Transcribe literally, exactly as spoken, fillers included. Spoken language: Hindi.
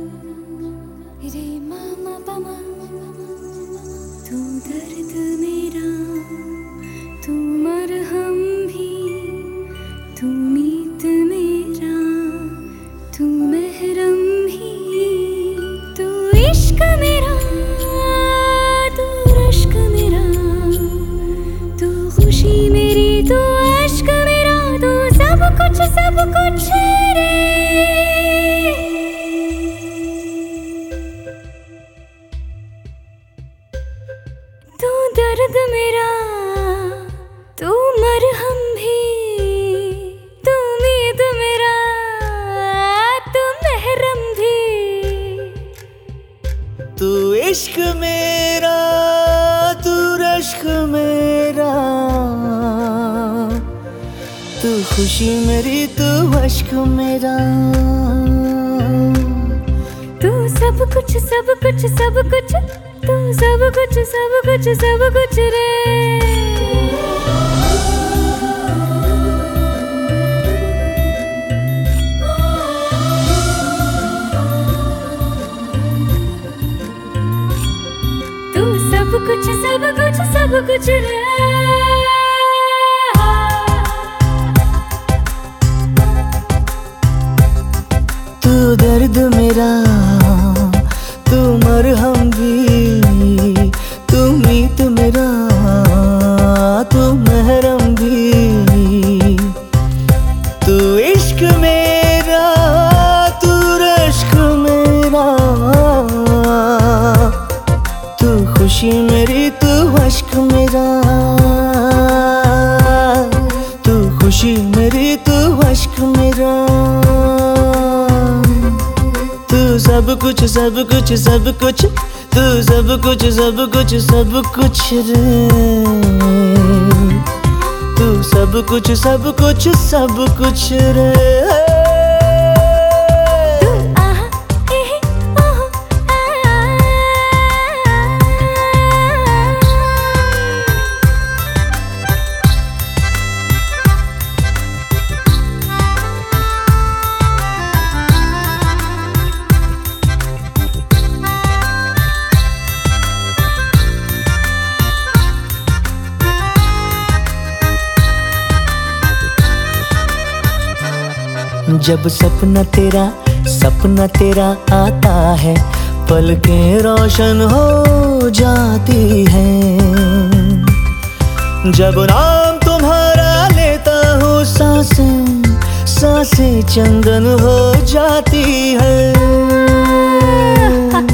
रे मामा पमा, तू दर्द मेरा, तू मरहम भी, तू मीत मेरा, तू महरम भी, तू इश्क मेरा, तू रश्क मेरा, तू खुशी मेरी, तू अश्क मेरा, तू सब कुछ सब कुछ रे। तू दर्द मेरा, तू मरहम भी, तू उम्मीद मेरा, तू महरम भी, तू इश्क मेरा, तू रश्क मेरा, तू खुशी मेरी, तू अश्क मेरा, तू सब कुछ सब कुछ सब कुछ, तू सब कुछ सब कुछ सब कुछ रे। तू सब कुछ सब कुछ सब कुछ रे। तू दर्द मेरा, तू मरहम भी, तू मीत मेरा, तू महरम भी, तू इश्क मेरा, तू रश्क मेरा, तू खुशी मेरी, तू अश्क मेरा, तू खुशी मेरी, तू अश्क मेरा, तू सब कुछ सब कुछ सब कुछ, तू सब कुछ सब कुछ सब कुछ रे। तू सब कुछ सब कुछ सब कुछ रे। जब सपना तेरा सपना तेरा आता है, पलकें रोशन हो जाती हैं। जब नाम तुम्हारा लेता हूँ, सांसें सांसें चंदन हो जाती है।